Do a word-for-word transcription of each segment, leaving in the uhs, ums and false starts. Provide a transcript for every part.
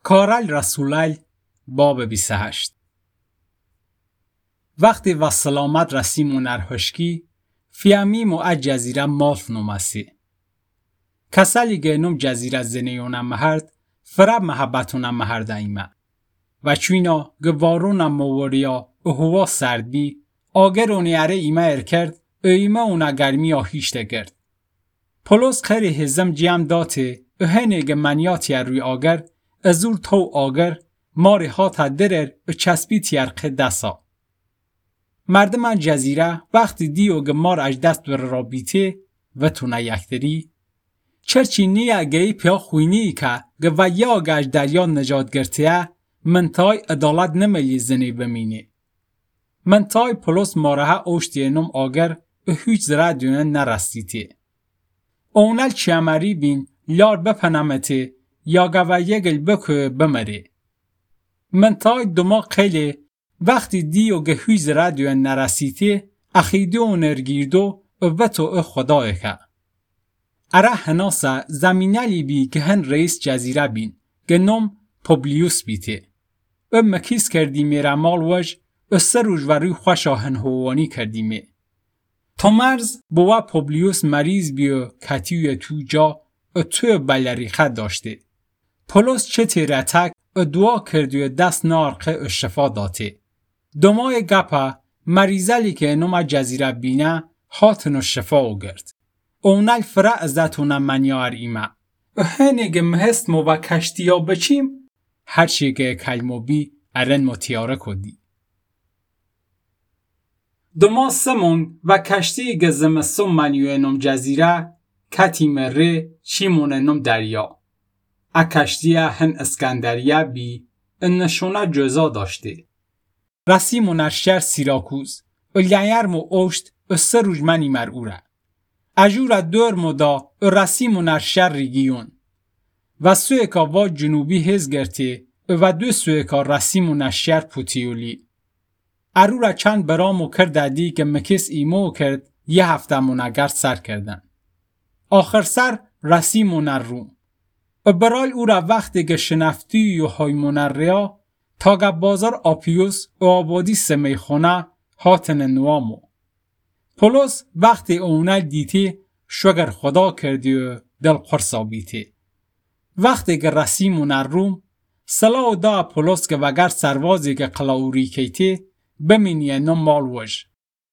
کارل رسولل باب بیست و هشت. وقتی و سلامت رسیم ارهشکی فیامیم و از جزیره مالف نومسی. کسالی گنوم جزیره زنیونم مهرد فراب محبتونم مهرد ایمه. و چوینا گوارونم موریا و هوا سرد بی آگر اونیاره ایمه ار کرد ایمه اونا گرمی آهیشته گرد. پولس خیلی هزم جیم داته و هنگ منیاتی روی آگر ازور تو آگر ماری هاتا درر و چسبی تیر قدسا. مردم جزیره وقتی دیو گمار اج دست بر رابیته و تونه یکتری چرچی نیه گی پیا خوینی که گویا آگش دریا نجات گرتیه منتای عدالت نمیلی زنی بمینی. منتای پولس ماره اوشتی نم آگر و هیچ زره دونه نرستیتی. اونل چیامری بین لار بپنمتی یا گویا گل بکو بمری. منتای دماغ خیلی وقتی دیو گه هیچ زره دونه نرستیتی اخیدو و نرگیردو و بتو خدای که. اره هناسا زمینالی بی که هن رئیس جزیره بین گنوم پوبلیوس بیتی. و مکیس کردیمی رمال وج و سر روش و روی خوش آهن هوانی کردیمی. تا مرز بوا پوبلیوس مریض بیو کتیوی تو جا و توی بلریخه داشته. پولس چه تیرتک و دعا کردیو دست نارقه و شفا داته. دمای گپا مریضلی که نوم جزیره بینه هاتن و شفا و گرد. اونال فرا ازتونه منیار ایمه. و هنگ مهست مو و کشتی ها بچیم هر چی که کلمو بی ارن متیاره کدی. دما سمون و کشتی گزم سم منیو نم جزیره کتی مره چیمون نم دریا. ا کشتی هن اسکندریه بی انشونه جزا داشته. رسیمون ارشر سیراکوز و لیرمو اوشت و سر روش منی مرعوره. اجورا دور مودا و رسیمون ارشر ریگیون. و سویکا وا جنوبی هز گرتی و دو سویکا رسیمون ارشر پوتیولی. ارورا چند برامو کردادی که مکس ایمو کرد یه هفته منگر سر کردن. آخر سر رسیمون الروم. و برای او را وقتی که شنفتی و هایمون ریا تا بازار آپیوس و آبادی سمیخونه هاتن نوامو. پولس وقتی اونال دیتی شوگر خدا کردی و دل قرصا بیتی. وقتی که رسیمون الروم سلاو دا پولس که وگر سروازی که قلاوری کیتی بمینیه نم مال وش.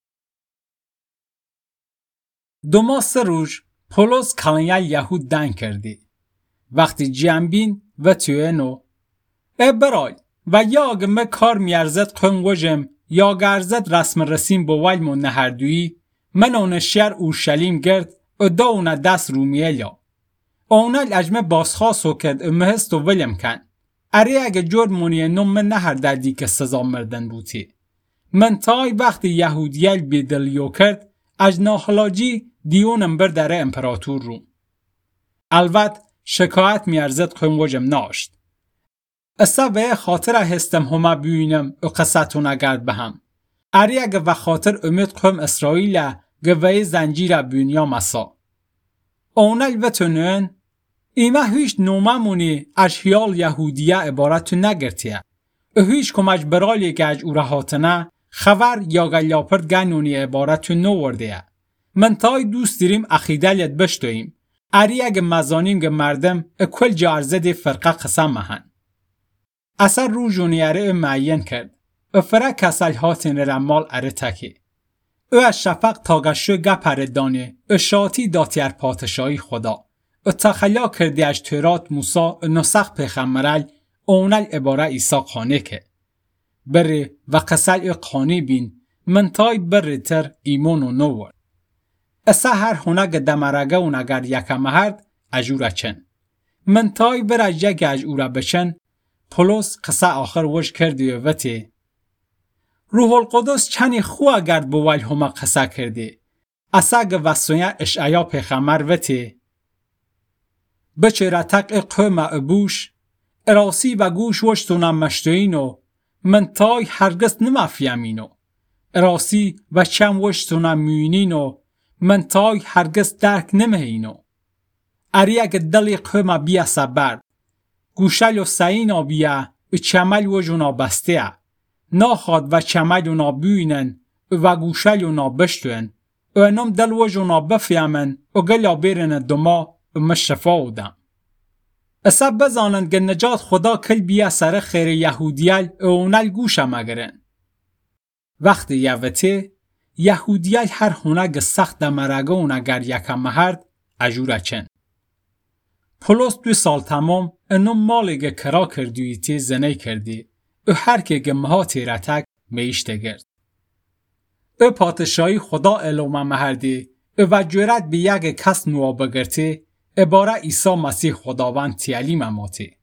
دو ماه سه روز پولس کلنیال یهود دن کردی. وقتی جنبین و توینو ای برای و یا اگه کار میارزد قم وجم یا گرزد رسم رسیم با ویلمون نهردویی من اون شهر اورشلیم گرد و دا اون دست رومیلیا. اونال اجمه بازخواستو کرد و مهستو ولم کن. اری اگه جور مونیه نم من نهردادی که سزا مردن بوتی. من تای وقتی یهودیل بیدلیو کرد از ناحلاجی دیونم برداره امپراتور رو. البته شکایت میارزد قیم وجم ناشت. اصلا به خاطر هستم هما بینم و قصتو نگرد بهم. اری اگه و خاطر امید قیم اسرائیل گوه زنجیر بینیا مسا. اونال وطنون ایمه هیچ نوممونی از هیال یهودیه عبارتو نگرتیه. هیچ کمج برالی که از او رهاتنه خبر یا گلیاپرد گنونی عبارتو نو ورده. من تای دوست داریم اخیدلیت بشتویم. اری اگه مزانیم که مردم اکل جارزد فرقه قسم مهن. اثر رو جونیاره معین کرد. افره کسل هاتین رمال اره تکی. او از شفق تاگشو گپره دانه او شاتی داتیر پاتشایی خدا. او تخلا کردی از تورات موسا و نسخ پیخمرل اونال عباره ایسا خانه که. بره و قسل او خانه بین من تای بره تر ایمونو نوور. اصلا هر هنگ دمرگه و نگر یکم هرد اجوره چن. من تای بره یک اجوره بچن پولس قصه آخر وش کردی و وطی. روح القدس چنی خواه گرد بوال همه قصه کردی. اصلا گه وستونیا اشعیا پیخمر وطی. بچه را تق قوم ابوش اراسی و گوش وشتونم مشتوینو من تای هرگز نمافیامینو. اراسی و چم وشتونم میونینو من تای هرگز درک نمهینو. اری اگه دلی قوم بیا سبرد. گوشل و سعین آبیه و چمل و جونا بسته ناخاد و چمل و نابوینن و گوشل و نابشتوین و انم دل و جونا بفیمن و گلا بیرن دما و مشفا ودم. اصاب بزانن که نجات خدا کل بیا سر خیر یهودیال و اونال گوشه مگرن. وقتی یوته یهودیال هر هنگ سخت دمرگه اونگر یکم مهرد اجوره چن. پولس دو سال تمام انم مالگه کرا کردویتی زنه کردی و هر که گمها تیرتک میشته گرد. او پادشاهی خدا الومه مهردی و جورت به یک کس نوا بگرتی عباره عیسی مسیح خداوند تیالی مماتی.